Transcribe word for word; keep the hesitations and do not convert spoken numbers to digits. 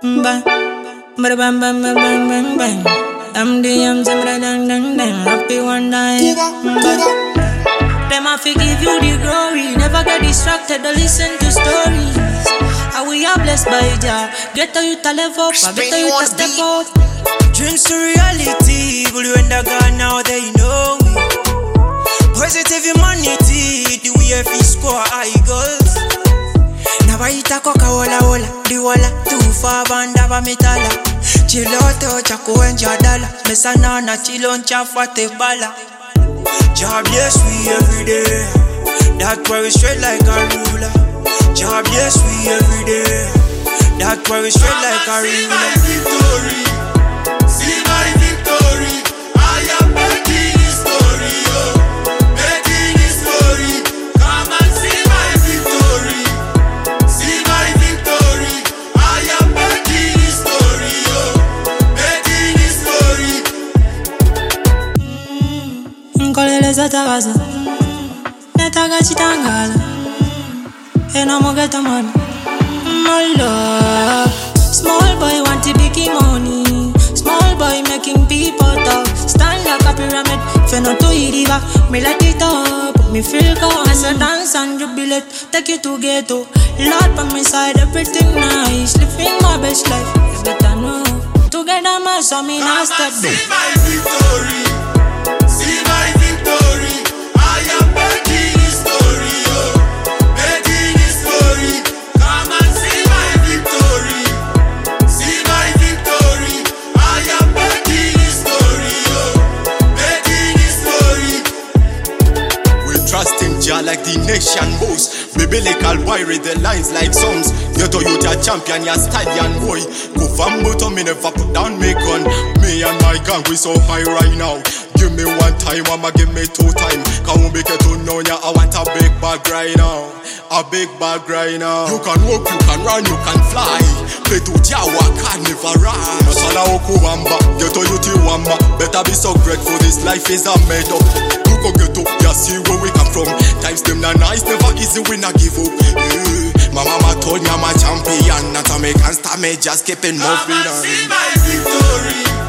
Bang, bang, bang, bang, bang, bang, bang. I'm the yams, I'm the dang, dang, dang. Happy one night. Them I forgive you the glory. Never get distracted or listen to stories. How we are blessed by Jah. Get to you to live up, I better you to step out. Dreams to reality. But when they're gone now, they know me. Positive humanity. The way if you score high goals. Now I eat a coca walla walla. The walla too far bandava metala. Chiloto chako enja dala. Mesanana chiloncha fate bala. Job yes we every day. That's why we straight like a ruler. Job yes we every day. That's why we straight like a ruler. See my victory. I am making history, oh, making history. Come and see my victory. See my victory. I am making history, oh, making history. Nkolele zatagaza, netaga chitangala, eno mogeta man, my love. Small boy want to big money. Small boy making people talk. Stand like a pyramid. If you not to eat it, me let it up. Me feel calm as I dance and jubilate. Take you to ghetto. Lord by my side, everything nice. Living my best life. You better know. Together, my son, me not step back. See my victory. See my victory. I am making history, oh, making history. Come and see my victory. See my victory. I am making history, oh, making history. We trust in Jah like the nation boast. Biblical wiry the lines like songs. You to you a champion, you stallion boy. Go from bottom, me never put down me gun. Me and my gang we so high right now. Give me one time, I'ma give me two time. Can't make it to know ya. I want a big bag right now. A big bag right now. You can walk, you can run, you can fly. Play to Jawa, can never run. Masala okuwamba, get to you tiwamba. Better be so grateful, this life is a made up. You go get up, you see where we come from. Times them na nice, never easy, we not give up. Yeah. My mama told me I'm a champion. Not to make and start me, just keeping moving Come and on. see my victory.